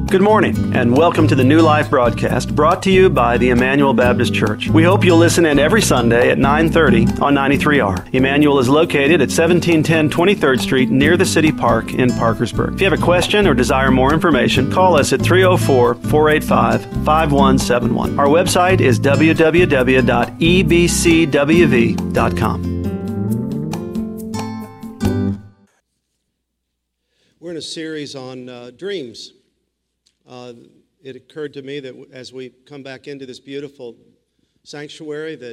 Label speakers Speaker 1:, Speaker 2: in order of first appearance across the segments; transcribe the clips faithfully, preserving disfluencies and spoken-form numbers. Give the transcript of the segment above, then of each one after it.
Speaker 1: Good morning, and welcome to the New Life broadcast brought to you by the Emmanuel Baptist Church. We hope you'll listen in every Sunday at nine thirty on ninety-three R. Emmanuel is located at seventeen ten twenty-third Street near the City Park in Parkersburg. If you have a question or desire more information, call us at three oh four, four eight five, five one seven one. Our website is w w w dot e b c w v dot com.
Speaker 2: We're in a series on uh, dreams. Uh, it occurred to me that as we come back into this beautiful sanctuary, that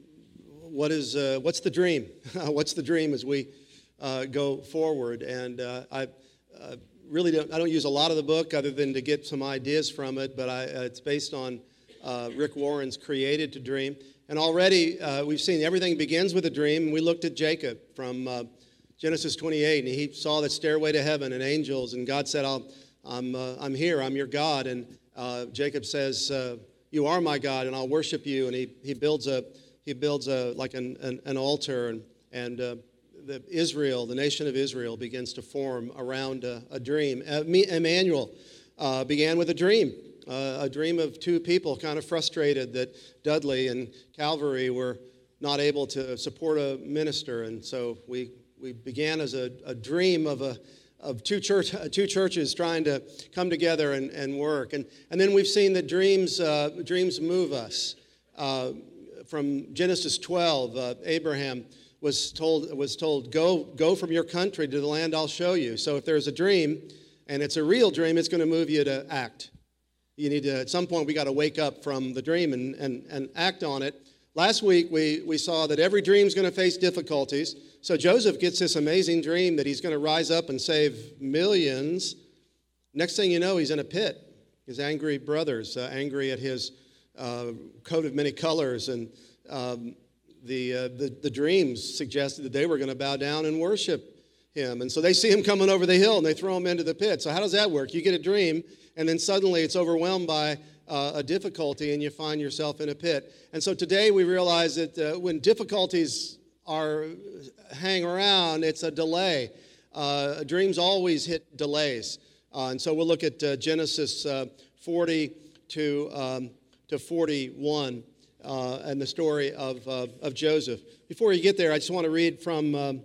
Speaker 2: what is uh, what's the dream? What's the dream as we uh, go forward? And uh, I uh, really don't I don't use a lot of the book other than to get some ideas from it, but I, uh, it's based on uh, Rick Warren's Created to Dream. And already uh, we've seen everything begins with a dream. And we looked at Jacob from uh, Genesis twenty-eight, and he saw the stairway to heaven and angels, and God said, I'll I'm, uh, I'm here, I'm your God. And uh, Jacob says, uh, you are my God, and I'll worship you. And he, he builds a, he builds a, like an, an, an altar, and, and uh, the Israel, the nation of Israel, begins to form around a, a dream. Uh, Emmanuel uh, began with a dream, uh, a dream of two people kind of frustrated that Dudley and Calvary were not able to support a minister. And so we, we began as a, a dream of a of two church two churches trying to come together and, and work. And and then we've seen that dreams uh, dreams move us. Uh, from Genesis twelve, uh, Abraham was told was told, go go from your country to the land I'll show you. So if there's a dream, and it's a real dream, it's going to move you to act. You need to, at some point, we got to wake up from the dream and, and, and act on it. Last week, we, we saw that every dream is going to face difficulties. So Joseph gets this amazing dream that he's going to rise up and save millions. Next thing you know, he's in a pit. His angry brothers, uh, angry at his uh, coat of many colors. And um, the, uh, the, the dreams suggested that they were going to bow down and worship him. And so they see him coming over the hill, and they throw him into the pit. So how does that work? You get a dream, and then suddenly it's overwhelmed by Uh, a difficulty, and you find yourself in a pit. And so today we realize that uh, when difficulties are hang around, it's a delay. Uh, dreams always hit delays. Uh, and so we'll look at uh, Genesis uh, forty to um, to forty-one uh, and the story of uh, of Joseph. Before you get there, I just want to read from um,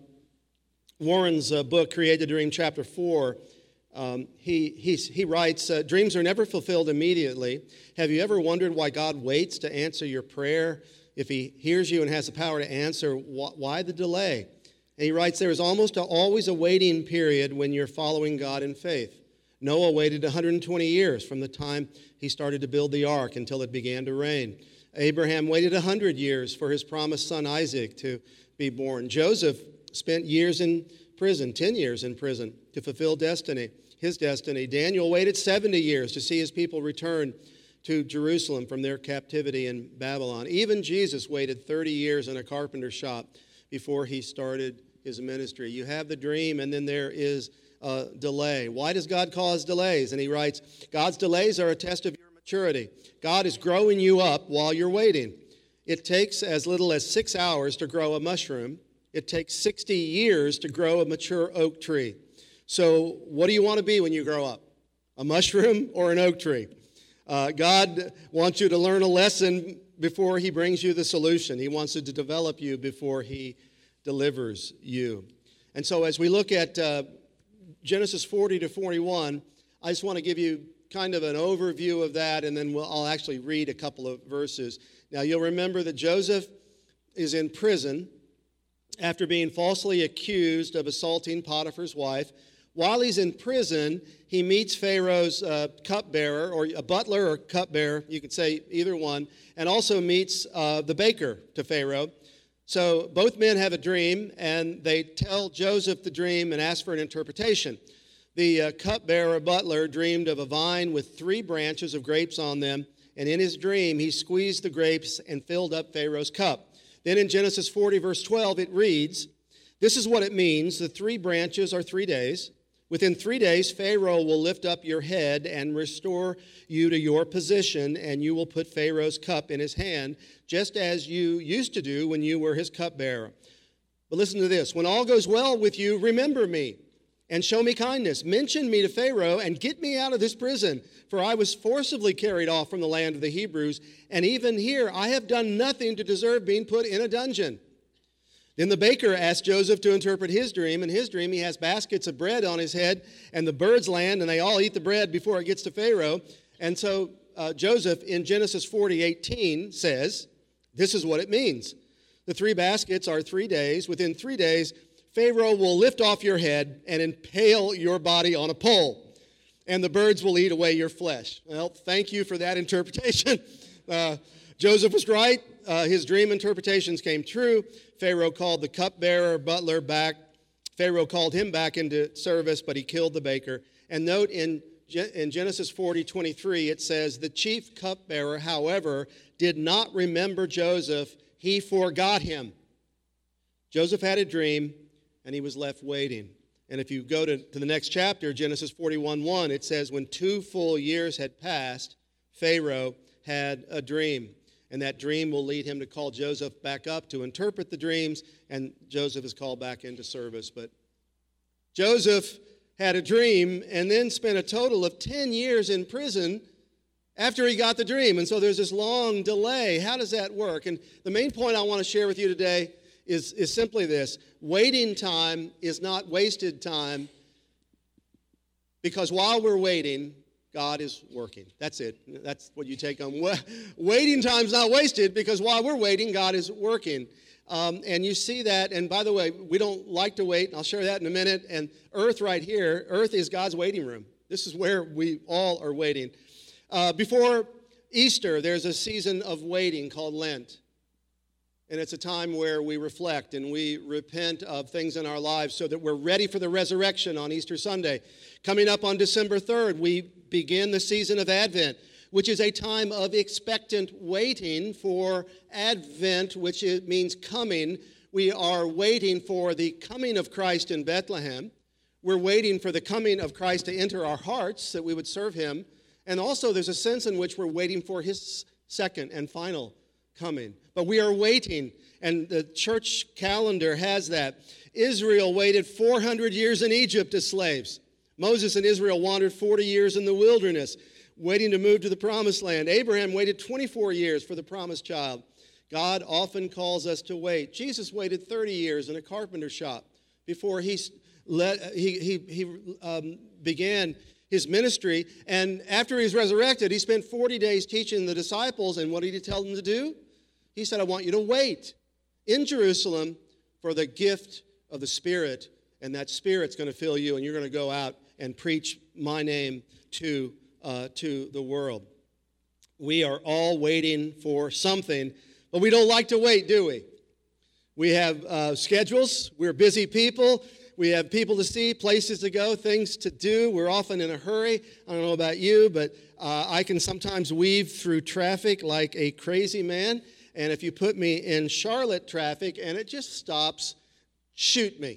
Speaker 2: Warren's uh, book, Created to Dream, chapter four. Um, he, he, he writes, uh, dreams are never fulfilled immediately. Have you ever wondered why God waits to answer your prayer? If he hears you and has the power to answer, wh- why the delay? And he writes, there is almost a, always a waiting period when you're following God in faith. Noah waited one hundred twenty years from the time he started to build the ark until it began to rain. Abraham waited one hundred years for his promised son Isaac to be born. Joseph spent years in prison, ten years in prison, to fulfill destiny. His destiny. Daniel waited seventy years to see his people return to Jerusalem from their captivity in Babylon. Even Jesus waited thirty years in a carpenter shop before he started his ministry. You have the dream, and then there is a delay. Why does God cause delays? And he writes, God's delays are a test of your maturity. God is growing you up while you're waiting. It takes as little as six hours to grow a mushroom. It takes sixty years to grow a mature oak tree. So what do you want to be when you grow up? A mushroom or an oak tree? Uh, God wants you to learn a lesson before he brings you the solution. He wants to develop you before he delivers you. And so as we look at uh, Genesis forty to forty-one, I just want to give you kind of an overview of that, and then we'll, I'll actually read a couple of verses. Now you'll remember that Joseph is in prison after being falsely accused of assaulting Potiphar's wife. While he's in prison, he meets Pharaoh's uh, cupbearer, or a butler or cupbearer, you could say either one, and also meets uh, the baker to Pharaoh. So both men have a dream, and they tell Joseph the dream and ask for an interpretation. The uh, cupbearer, butler, dreamed of a vine with three branches of grapes on them, and in his dream he squeezed the grapes and filled up Pharaoh's cup. Then in Genesis forty, verse twelve, it reads, this is what it means. The three branches are three days. Within three days, Pharaoh will lift up your head and restore you to your position, and you will put Pharaoh's cup in his hand, just as you used to do when you were his cupbearer. But listen to this. When all goes well with you, remember me and show me kindness. Mention me to Pharaoh and get me out of this prison, for I was forcibly carried off from the land of the Hebrews, and even here I have done nothing to deserve being put in a dungeon." Then the baker asked Joseph to interpret his dream. In his dream, he has baskets of bread on his head, and the birds land, and they all eat the bread before it gets to Pharaoh. And so uh, Joseph, in Genesis forty eighteen, says, this is what it means. The three baskets are three days. Within three days, Pharaoh will lift off your head and impale your body on a pole, and the birds will eat away your flesh. Well, thank you for that interpretation. Uh, Joseph was right. Uh, his dream interpretations came true. Pharaoh called the cupbearer, butler back. Pharaoh called him back into service, but he killed the baker. And note in, in Genesis forty twenty-three, it says, "The chief cupbearer, however, did not remember Joseph. He forgot him." Joseph had a dream, and he was left waiting. And if you go to, to the next chapter, Genesis forty-one one, it says, "When two full years had passed, Pharaoh had a dream." And that dream will lead him to call Joseph back up to interpret the dreams, and Joseph is called back into service. But Joseph had a dream and then spent a total of ten years in prison after he got the dream. And so there's this long delay. How does that work? And the main point I want to share with you today is, is simply this. Waiting time is not wasted time, because while we're waiting, God is working. That's it. That's what you take on. Waiting time's not wasted, because while we're waiting, God is working. Um, and you see that, and by the way, we don't like to wait, and I'll share that in a minute. And Earth right here, Earth is God's waiting room. This is where we all are waiting. Uh, before Easter, there's a season of waiting called Lent. And it's a time where we reflect and we repent of things in our lives so that we're ready for the resurrection on Easter Sunday. Coming up on December third, we begin the season of Advent, which is a time of expectant waiting for Advent, which means coming. We are waiting for the coming of Christ in Bethlehem. We're waiting for the coming of Christ to enter our hearts, that we would serve him. And also there's a sense in which we're waiting for his second and final coming. But we are waiting, and the church calendar has that. Israel waited four hundred years in Egypt as slaves. Moses and Israel wandered forty years in the wilderness, waiting to move to the promised land. Abraham waited twenty-four years for the promised child. God often calls us to wait. Jesus waited thirty years in a carpenter shop before he, let, he, he, he um, began his ministry. And after he was resurrected, he spent forty days teaching the disciples. And what did he tell them to do? He said, "I want you to wait in Jerusalem for the gift of the Spirit, and that Spirit's going to fill you, and you're going to go out and preach my name to, uh, to the world." We are all waiting for something, but we don't like to wait, do we? We have uh, schedules. We're busy people. We have people to see, places to go, things to do. We're often in a hurry. I don't know about you, but uh, I can sometimes weave through traffic like a crazy man. And if you put me in Charlotte traffic and it just stops, shoot me.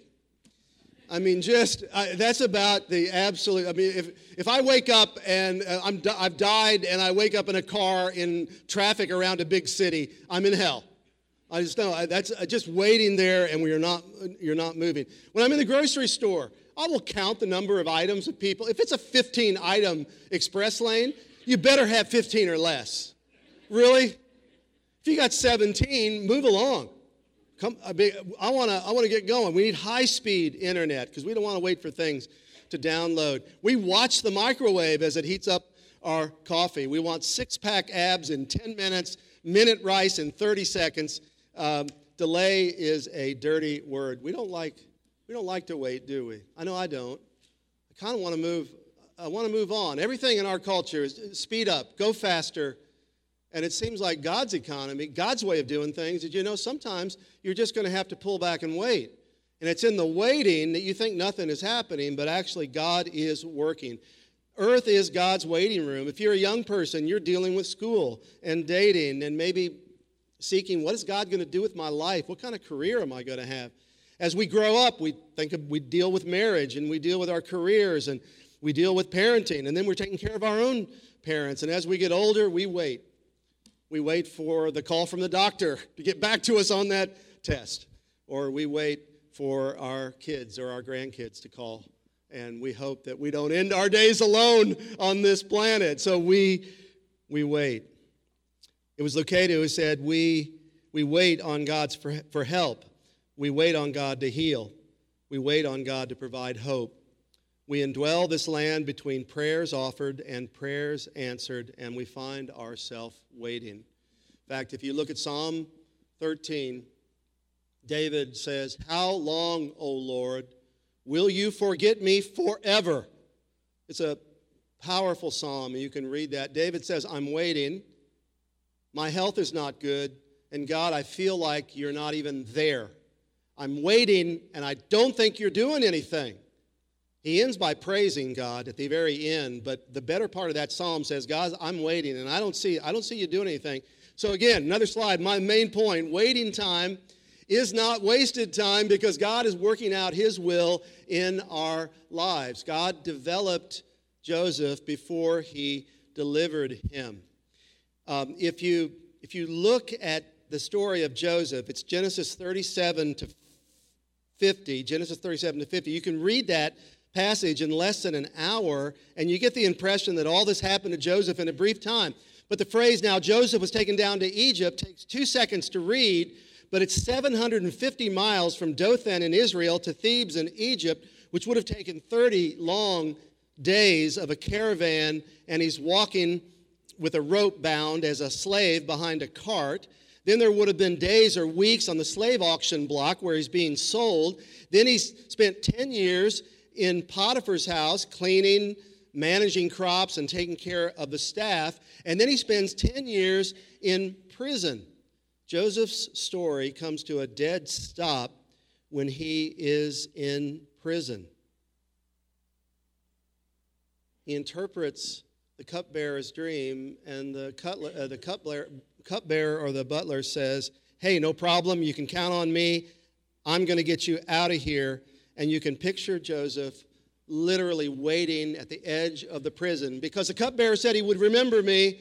Speaker 2: I mean, just, I, that's about the absolute, I mean, if if I wake up and uh, I'm, I've died and I wake up in a car in traffic around a big city, I'm in hell. I just know, I, that's uh, just waiting there, and we are not, you're not moving. When I'm in the grocery store, I will count the number of items of people. If it's a fifteen item express lane, you better have fifteen or less. Really? If you got seventeen, move along. Come, I want to I want to get going. We need high-speed internet because we don't want to wait for things to download. We watch the microwave as it heats up our coffee. We want six-pack abs in ten minutes, minute rice in thirty seconds. Um, delay is a dirty word. We don't like we don't like to wait, do we? I know I don't. I kind of want to move. I want to move on. Everything in our culture is speed up, go faster. And it seems like God's economy, God's way of doing things, is, you know, sometimes you're just going to have to pull back and wait. And it's in the waiting that you think nothing is happening, but actually God is working. Earth is God's waiting room. If you're a young person, you're dealing with school and dating and maybe seeking, what is God going to do with my life? What kind of career am I going to have? As we grow up, we think of, we deal with marriage, and we deal with our careers, and we deal with parenting, and then we're taking care of our own parents. And as we get older, we wait. We wait for the call from the doctor to get back to us on that test. Or we wait for our kids or our grandkids to call And we hope that we don't end our days alone on this planet. So we we wait. It was Lucado who said, we, we wait on God for, for help. We wait on God to heal. We wait on God to provide hope. We indwell this land between prayers offered and prayers answered, and we find ourselves waiting. In fact, if you look at Psalm thirteen, David says, "How long, O Lord, will you forget me forever?" It's a powerful psalm, and you can read that. David says, "I'm waiting. My health is not good, and God, I feel like you're not even there. I'm waiting, and I don't think you're doing anything." He ends by praising God at the very end, but the better part of that psalm says, "God, I'm waiting, and I don't see, I don't see you doing anything." So again, another slide, my main point, waiting time is not wasted time because God is working out his will in our lives. God developed Joseph before he delivered him. Um, if you if you look at the story of Joseph, it's Genesis thirty-seven to fifty, Genesis thirty-seven to fifty. You can read that passage in less than an hour, and you get the impression that all this happened to Joseph in a brief time. But the phrase, "now Joseph was taken down to Egypt," takes two seconds to read, but it's seven hundred fifty miles from Dothan in Israel to Thebes in Egypt, which would have taken thirty long days of a caravan, and he's walking with a rope bound as a slave behind a cart. Then there would have been days or weeks on the slave auction block where he's being sold. Then he's spent ten years in Potiphar's house cleaning, managing crops, and taking care of the staff. And then he spends ten years in prison. Joseph's story comes to a dead stop when he is in prison. He interprets the cupbearer's dream, and the, cutler, uh, the cupbearer, cupbearer or the butler says, "Hey, no problem, you can count on me. I'm going to get you out of here." And you can picture Joseph literally waiting at the edge of the prison because the cupbearer said he would remember me,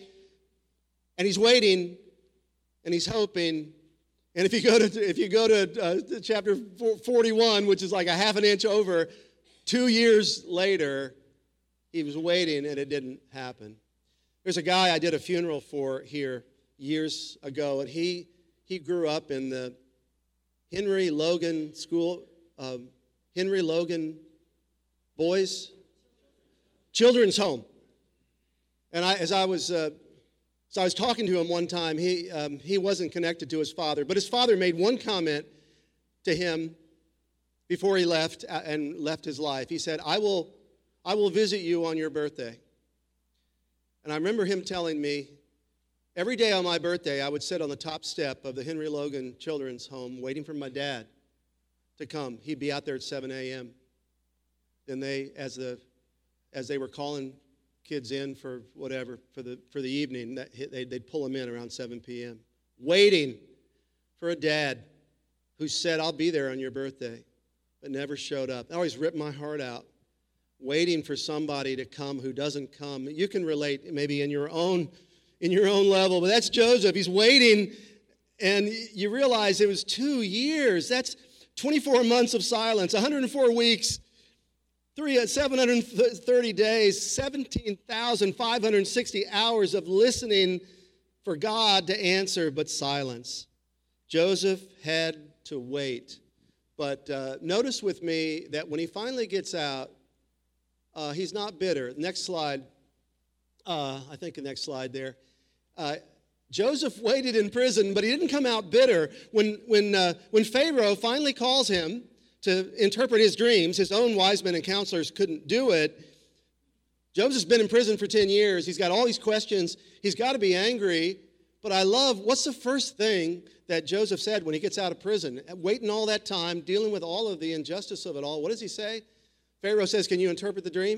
Speaker 2: and he's waiting, and he's hoping. And if you go to if you go to uh, chapter forty-one, which is like a half an inch over, two years later, he was waiting, and it didn't happen. There's a guy I did a funeral for here years ago, and he he grew up in the Henry Logan School, um, Henry Logan Boys Children's Home. And I, as I was uh, so I was talking to him one time. He um, he wasn't connected to his father, but his father made one comment to him before he left and left his life. He said, "I will." I will visit you on your birthday." And I remember him telling me, every day on my birthday, I would sit on the top step of the Henry Logan Children's Home waiting for my dad to come. He'd be out there at seven a.m. Then they, as the as they were calling kids in for whatever, for the for the evening, they'd pull them in around seven p.m., waiting for a dad who said, "I'll be there on your birthday," but never showed up. It always ripped my heart out. Waiting for somebody to come who doesn't come. You can relate maybe in your own in your own level, but that's Joseph. He's waiting, and you realize it was two years. That's twenty-four months of silence, one hundred four weeks, three, seven hundred thirty days, seventeen thousand five hundred sixty hours of listening for God to answer, but silence. Joseph had to wait. But uh, notice with me that when he finally gets out, Uh, he's not bitter. Next slide. Uh, I think the next slide there. Uh, Joseph waited in prison, but he didn't come out bitter. When, when, uh, when Pharaoh finally calls him to interpret his dreams, his own wise men and counselors couldn't do it. Joseph's been in prison for ten years. He's got all these questions. He's got to be angry. But I love, what's the first thing that Joseph said when he gets out of prison? Waiting all that time, dealing with all of the injustice of it all. What does he say? Pharaoh says, "Can you interpret the dream?"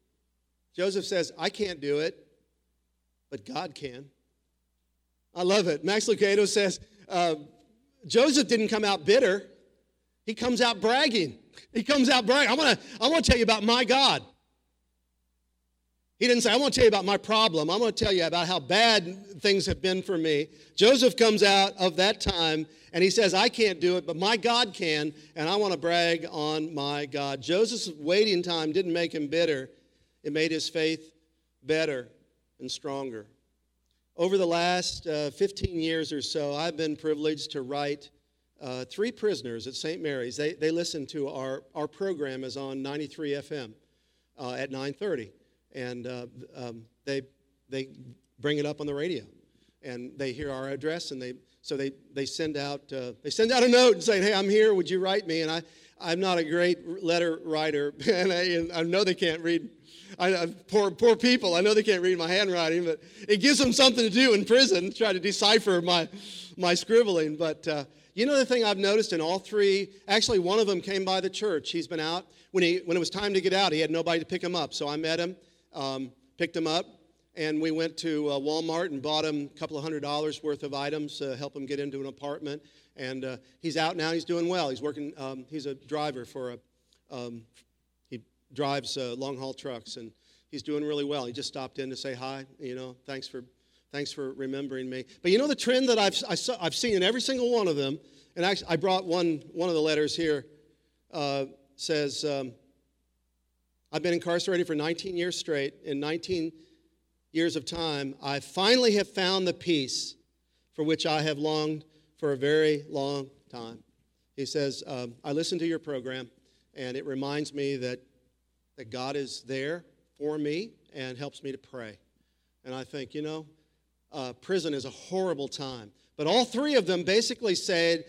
Speaker 2: Joseph says, "I can't do it, but God can." I love it. Max Lucado says, uh, Joseph didn't come out bitter. He comes out bragging. He comes out bragging. I want to I want to tell you about my God. He didn't say, I want to tell you about my problem. I'm going to tell you about how bad things have been for me. Joseph comes out of that time, and he says, I can't do it, but my God can, and I want to brag on my God. Joseph's waiting time didn't make him bitter. It made his faith better and stronger. Over the last uh, fifteen years or so, I've been privileged to write uh, three prisoners at Saint Mary's. They, they listen to our, our program is on ninety-three F M uh, at nine thirty. And uh, um, they they bring it up on the radio, and they hear our address, and they so they they send out uh, they send out a note and saying, "Hey, I'm here. Would you write me?" And I I'm not a great letter writer, and I, and I know they can't read. I, I, poor poor people. I know they can't read my handwriting, but it gives them something to do in prison, try to decipher my my scribbling. But uh, you know the thing I've noticed in all three. Actually, one of them came by the church. He's been out when he when it was time to get out. He had nobody to pick him up, so I met him. Um, picked him up, and we went to uh, Walmart and bought him a couple of hundred dollars worth of items to help him get into an apartment. And uh, he's out now. He's doing well. He's working. Um, he's a driver for a. Um, he drives uh, long-haul trucks, and he's doing really well. He just stopped in to say hi. You know, thanks for, thanks for remembering me. But you know the trend that I've I saw, I've seen in every single one of them. And actually, I brought one one of the letters here. Uh, says. Um, I've been incarcerated for nineteen years straight. In nineteen years of time, I finally have found the peace for which I have longed for a very long time. He says, um, I listen to your program, and it reminds me that, that God is there for me and helps me to pray. And I think, you know, uh, prison is a horrible time. But all three of them basically said,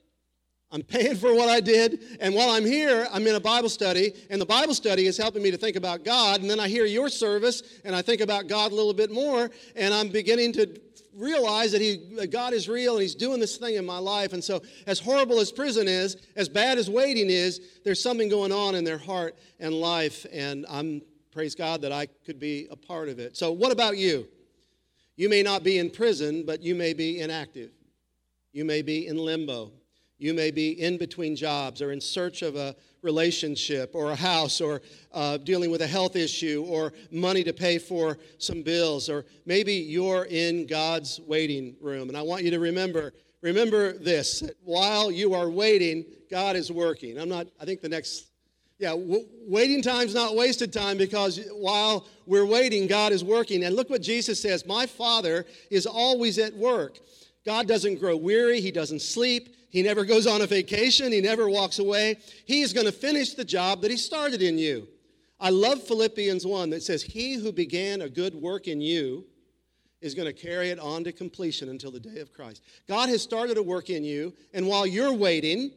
Speaker 2: I'm paying for what I did, and while I'm here, I'm in a Bible study, and the Bible study is helping me to think about God, and then I hear your service, and I think about God a little bit more, and I'm beginning to realize that he, that God is real, and he's doing this thing in my life. And so as horrible as prison is, as bad as waiting is, there's something going on in their heart and life, and I'm, praise God, that I could be a part of it. So what about you? You may not be in prison, but you may be inactive. You may be in limbo. You may be in between jobs or in search of a relationship or a house or uh, dealing with a health issue or money to pay for some bills, or maybe you're in God's waiting room. And I want you to remember, remember this, that while you are waiting, God is working. I'm not, I think the next, yeah, w- waiting time's not wasted time, because while we're waiting, God is working. And look what Jesus says, my Father is always at work. God doesn't grow weary, he doesn't sleep. He never goes on a vacation. He never walks away. He is going to finish the job that he started in you. I love Philippians one that says, he who began a good work in you is going to carry it on to completion until the day of Christ. God has started a work in you, and while you're waiting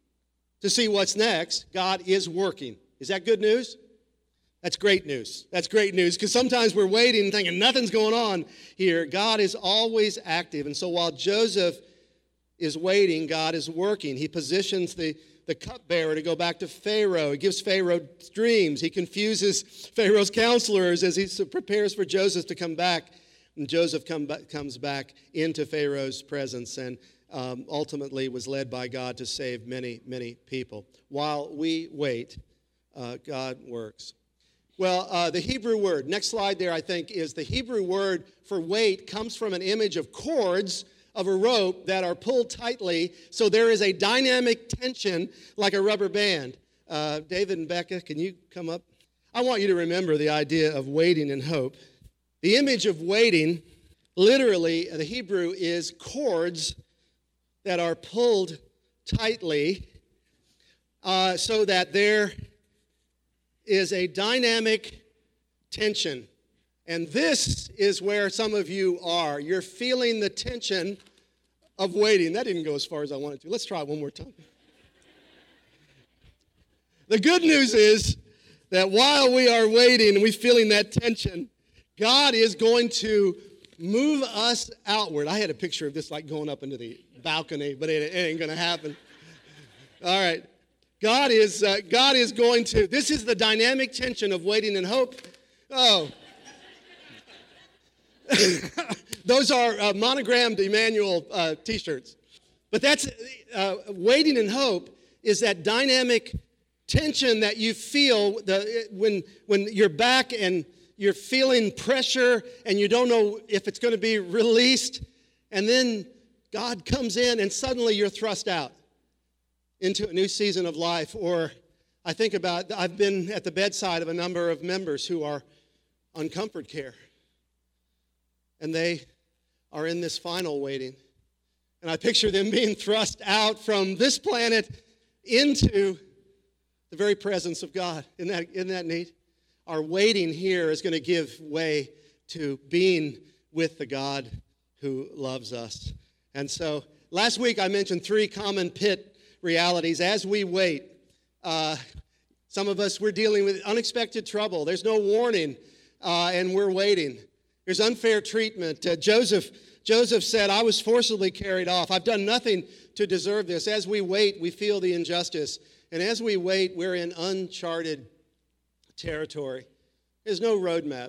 Speaker 2: to see what's next, God is working. Is that good news? That's great news. That's great news, because sometimes we're waiting thinking nothing's going on here. God is always active. And so while Joseph is waiting, God is working. He positions the, the cupbearer to go back to Pharaoh. He gives Pharaoh dreams. He confuses Pharaoh's counselors as he prepares for Joseph to come back. And Joseph come back, comes back into Pharaoh's presence and um, ultimately was led by God to save many, many people. While we wait, uh, God works. Well, uh, the Hebrew word, next slide there, I think, is the Hebrew word for wait comes from an image of cords of a rope that are pulled tightly, so there is a dynamic tension like a rubber band. Uh, David and Becca, can you come up? I want you to remember the idea of waiting and hope. The image of waiting, literally, the Hebrew is cords that are pulled tightly uh, so that there is a dynamic tension. And this is where some of you are. You're feeling the tension of waiting. That didn't go as far as I wanted to. Let's try it one more time. The good news is that while we are waiting and we're feeling that tension, God is going to move us outward. I had a picture of this like going up into the balcony, but it, it ain't going to happen. All right. God is, uh, God is going to, this is the dynamic tension of waiting and hope. Oh. Those are uh, monogrammed Emmanuel uh, t-shirts. But that's, uh, waiting and hope is that dynamic tension that you feel the, when, when you're back and you're feeling pressure and you don't know if it's going to be released. And then God comes in and suddenly you're thrust out into a new season of life. Or I think about, I've been at the bedside of a number of members who are on comfort care. And they are in this final waiting. And I picture them being thrust out from this planet into the very presence of God. Isn't that, isn't that neat? Our waiting here is going to give way to being with the God who loves us. And so last week I mentioned three common pit realities. As we wait, uh, some of us, we're dealing with unexpected trouble. There's no warning, uh, and we're waiting. There's unfair treatment. Uh, Joseph, Joseph said, I was forcibly carried off. I've done nothing to deserve this. As we wait, we feel the injustice. And as we wait, we're in uncharted territory. There's no roadmap.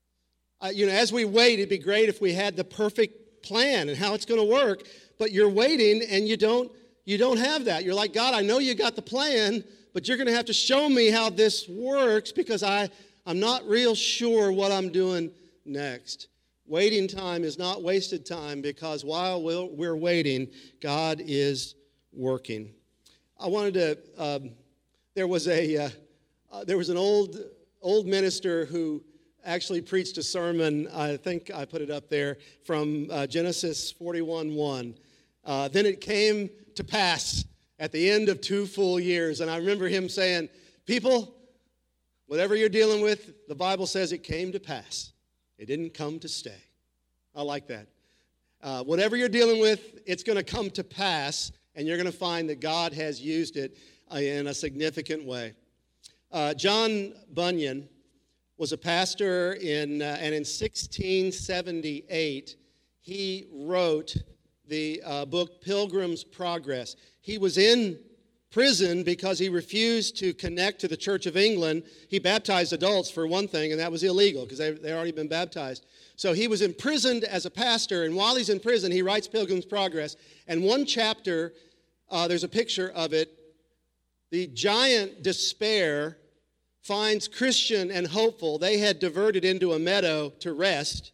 Speaker 2: Uh, you know, as we wait, it'd be great if we had the perfect plan and how it's going to work. But you're waiting and you don't, you don't have that. You're like, God, I know you got the plan, but you're going to have to show me how this works because I, I'm not real sure what I'm doing next. Waiting time is not wasted time because while we're waiting, God is working. I wanted to, um, there was a, uh, uh, there was an old, old minister who actually preached a sermon, I think I put it up there, from uh, Genesis forty-one one. Uh, then it came to pass at the end of two full years. And I remember him saying, people, whatever you're dealing with, the Bible says it came to pass. It didn't come to stay. I like that. Uh, whatever you're dealing with, it's going to come to pass, and you're going to find that God has used it uh, in a significant way. Uh, John Bunyan was a pastor, in, uh, and in sixteen seventy-eight, he wrote the uh, book Pilgrim's Progress. He was in prison because he refused to connect to the Church of England. He baptized adults, for one thing, and that was illegal because they they already been baptized. So he was imprisoned as a pastor, and while he's in prison, he writes Pilgrim's Progress. And one chapter, uh, there's a picture of it. The giant Despair finds Christian and Hopeful. They had diverted into a meadow to rest.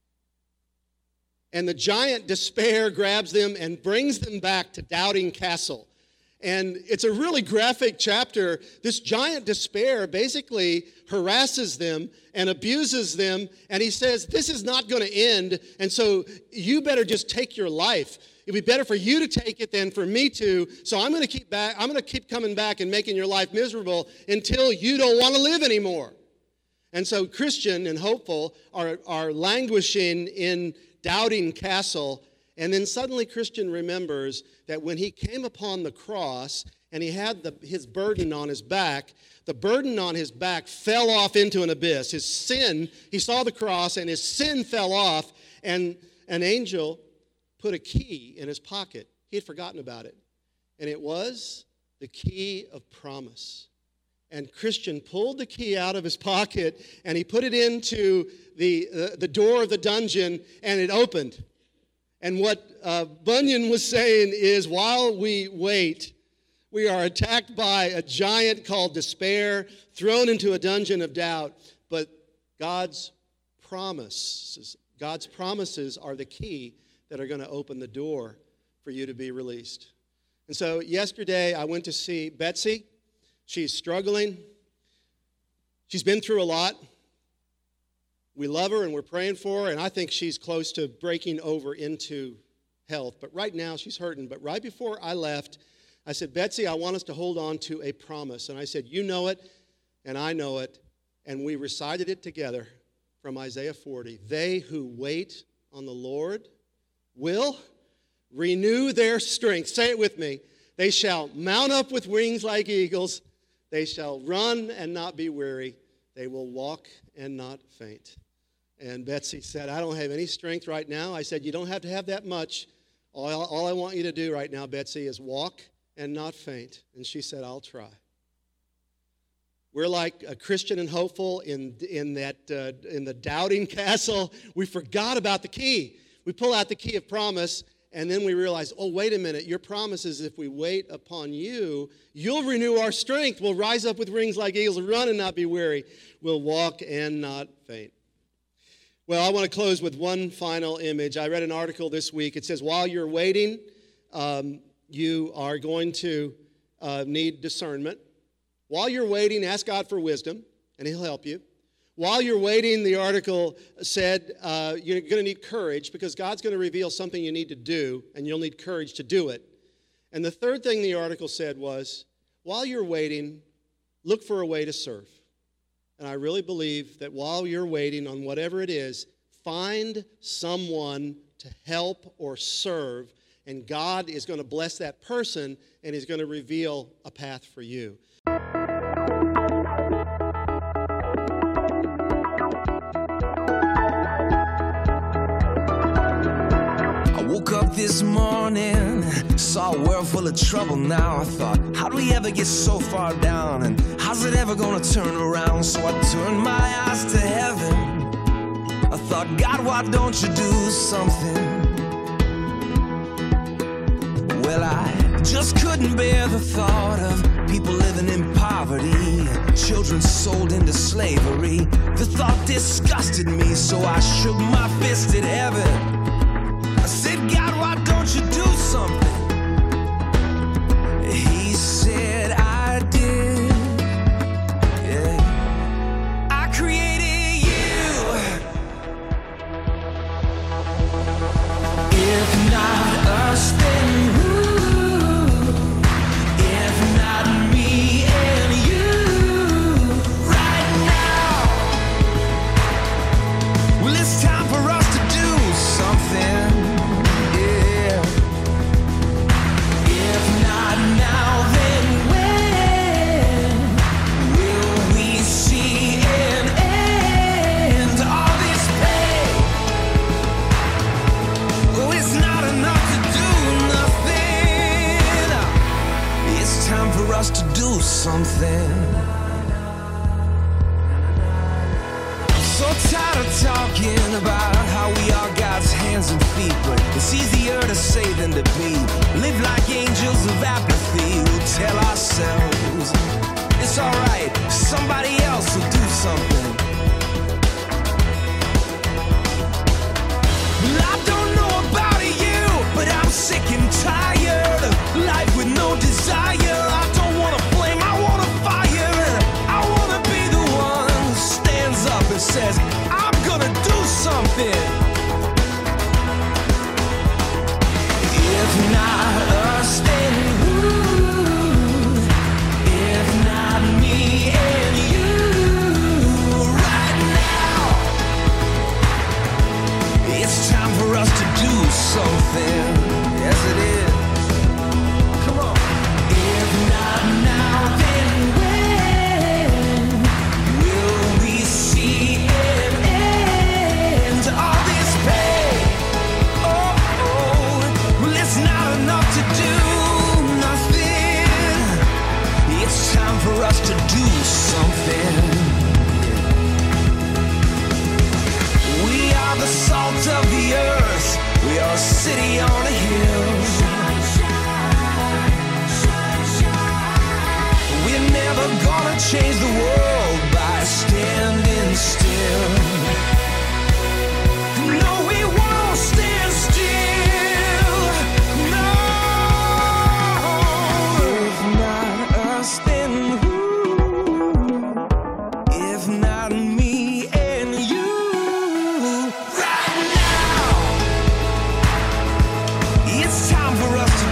Speaker 2: And the giant Despair grabs them and brings them back to Doubting Castle. And it's a really graphic chapter. This giant Despair basically harasses them and abuses them. And he says, this is not going to end. And so you better just take your life. It'd be better for you to take it than for me to. So I'm going to keep back. I'm going to keep coming back and making your life miserable until you don't want to live anymore. And so Christian and Hopeful are, are languishing in Doubting Castle. And then suddenly Christian remembers that when he came upon the cross and he had the, his burden on his back, the burden on his back fell off into an abyss. His sin, he saw the cross and his sin fell off, and an angel put a key in his pocket. He had forgotten about it. And it was the key of promise. And Christian pulled the key out of his pocket and he put it into the, uh, the door of the dungeon, and it opened. And what uh, Bunyan was saying is, while we wait, we are attacked by a giant called despair, thrown into a dungeon of doubt. But God's promises, God's promises are the key that are going to open the door for you to be released. And so yesterday I went to see Betsy. She's struggling. She's been through a lot. We love her and we're praying for her, and I think she's close to breaking over into health. But right now she's hurting. But right before I left, I said, Betsy, I want us to hold on to a promise. And I said, you know it, and I know it. And we recited it together from Isaiah forty. They who wait on the Lord will renew their strength. Say it with me. They shall mount up with wings like eagles. They shall run and not be weary. They will walk and not faint. And Betsy said, I don't have any strength right now. I said, you don't have to have that much. All, all I want you to do right now, Betsy, is walk and not faint. And she said, I'll try. We're like a Christian and Hopeful in, in, that, uh, in the Doubting Castle. We forgot about the key. We pull out the key of promise, And then we realize, oh, wait a minute, your promise is if we wait upon you, you'll renew our strength. We'll rise up with wings like eagles, run and not be weary. We'll walk and not faint. Well, I want to close with one final image. I read an article this week. It says, while you're waiting, um, you are going to uh, need discernment. While you're waiting, ask God for wisdom, and He'll help you. While you're waiting, the article said uh, you're going to need courage because God's going to reveal something you need to do, and you'll need courage to do it. And the third thing the article said was, while you're waiting, look for a way to serve. And I really believe that while you're waiting on whatever it is, find someone to help or serve, and God is going to bless that person, and He's going to reveal a path for you.
Speaker 3: Woke up this morning, saw a world full of trouble now. I thought, how do we ever get so far down? And how's it ever gonna turn around? So I turned my eyes to heaven. I thought, God, why don't you do something? Well, I just couldn't bear the thought of people living in poverty, children sold into slavery. The thought disgusted me, so I shook my fist at heaven. I said, God, why don't you do something? He said, I did. Yeah. I created you. If not us, then who? If not me and you. Right now. Well, it's time for us to do something. Us to do something. I'm so tired of talking about how we are God's hands and feet, but it's easier to say than to be. Live like angels of apathy. We'll tell ourselves it's alright, somebody else will do something. Well, I don't know about you, but I'm sick and tired of life with no desire. I says, I'm gonna do something. If not us, then who? If not me and you. Right now, it's time for us to do something. Yes, it is. Come on. If not now, then when? For us to do something. We are the salt of the earth. We are a city on a hill. Shine, shine, shine, shine. We're never gonna change the world by standing still. No, we won't stand still. No. If not us, then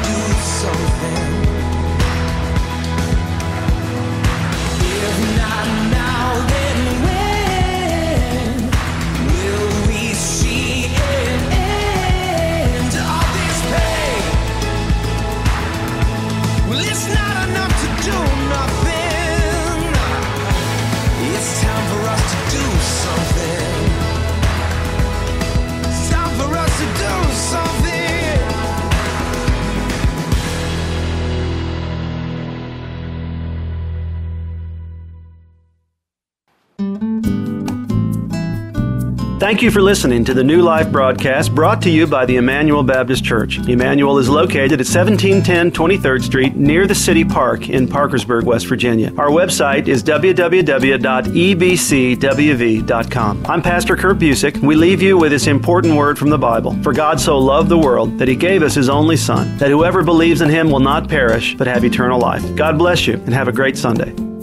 Speaker 3: something. If not
Speaker 1: Thank you for listening to the New Life broadcast brought to you by the Emmanuel Baptist Church. Emmanuel is located at seventeen ten twenty-third Street near the City Park in Parkersburg, West Virginia. Our website is w w w dot e b c w v dot com. I'm Pastor Kurt Busick. We leave you with this important word from the Bible. For God so loved the world that He gave us His only Son, that whoever believes in Him will not perish but have eternal life. God bless you and have a great Sunday.